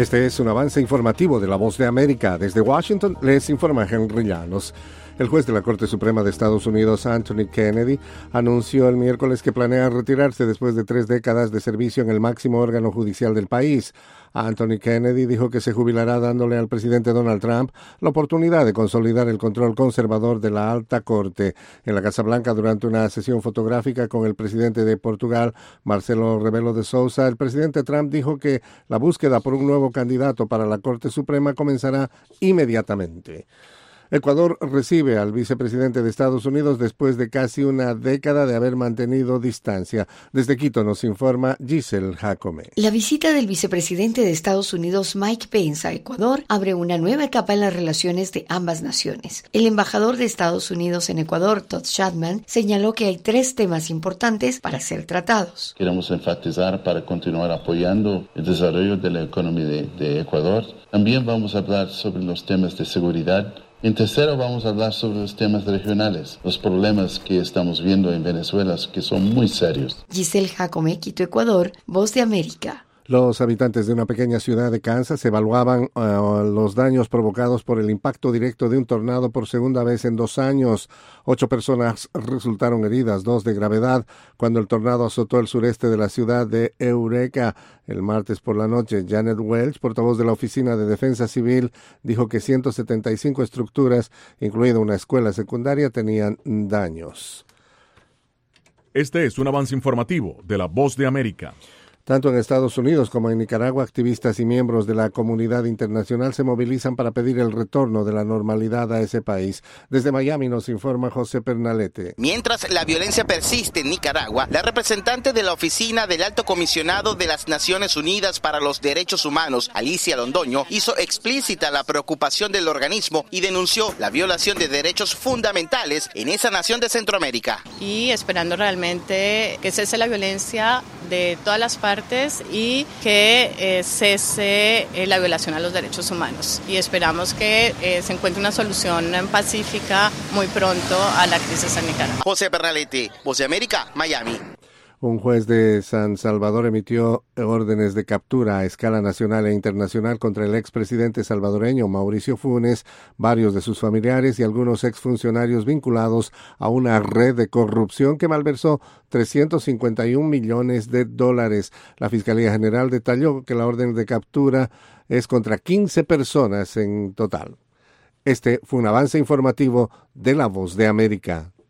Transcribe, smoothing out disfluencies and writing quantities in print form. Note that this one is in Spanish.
Este es un avance informativo de La Voz de América. Desde Washington les informa Henry Llanos. El juez de la Corte Suprema de Estados Unidos, Anthony Kennedy, anunció el miércoles que planea retirarse después de 3 décadas de servicio en el máximo órgano judicial del país. Anthony Kennedy dijo que se jubilará dándole al presidente Donald Trump la oportunidad de consolidar el control conservador de la Alta Corte. En la Casa Blanca, durante una sesión fotográfica con el presidente de Portugal, Marcelo Rebelo de Sousa, el presidente Trump dijo que la búsqueda por un nuevo candidato para la Corte Suprema comenzará inmediatamente. Ecuador recibe al vicepresidente de Estados Unidos después de casi una década de haber mantenido distancia. Desde Quito nos informa Giselle Jacome. La visita del vicepresidente de Estados Unidos, Mike Pence, a Ecuador abre una nueva etapa en las relaciones de ambas naciones. El embajador de Estados Unidos en Ecuador, Todd Chapman, señaló que hay 3 temas importantes para ser tratados. Queremos enfatizar para continuar apoyando el desarrollo de la economía de Ecuador. También vamos a hablar sobre los temas de seguridad. En tercero, vamos a hablar sobre los temas regionales, los problemas que estamos viendo en Venezuela, que son muy serios. Giselle Jacome, Quito, Ecuador, Voz de América. Los habitantes de una pequeña ciudad de Kansas evaluaban los daños provocados por el impacto directo de un tornado por segunda vez en 2 años. 8 personas resultaron heridas, 2 de gravedad, cuando el tornado azotó el sureste de la ciudad de Eureka. El martes por la noche, Janet Welch, portavoz de la Oficina de Defensa Civil, dijo que 175 estructuras, incluida una escuela secundaria, tenían daños. Este es un avance informativo de La Voz de América. Tanto en Estados Unidos como en Nicaragua, activistas y miembros de la comunidad internacional se movilizan para pedir el retorno de la normalidad a ese país. Desde Miami nos informa José Pernalete. Mientras la violencia persiste en Nicaragua, la representante de la Oficina del Alto Comisionado de las Naciones Unidas para los Derechos Humanos, Alicia Londoño, hizo explícita la preocupación del organismo y denunció la violación de derechos fundamentales en esa nación de Centroamérica. Y esperando realmente que cese la violencia de todas las partes y que cese la violación a los derechos humanos. Y esperamos que se encuentre una solución pacífica muy pronto a la crisis en Nicaragua. José Pernalete, Voz de América, Miami. Un juez de San Salvador emitió órdenes de captura a escala nacional e internacional contra el expresidente salvadoreño Mauricio Funes, varios de sus familiares y algunos exfuncionarios vinculados a una red de corrupción que malversó $351 millones. La Fiscalía General detalló que la orden de captura es contra 15 personas en total. Este fue un avance informativo de La Voz de América.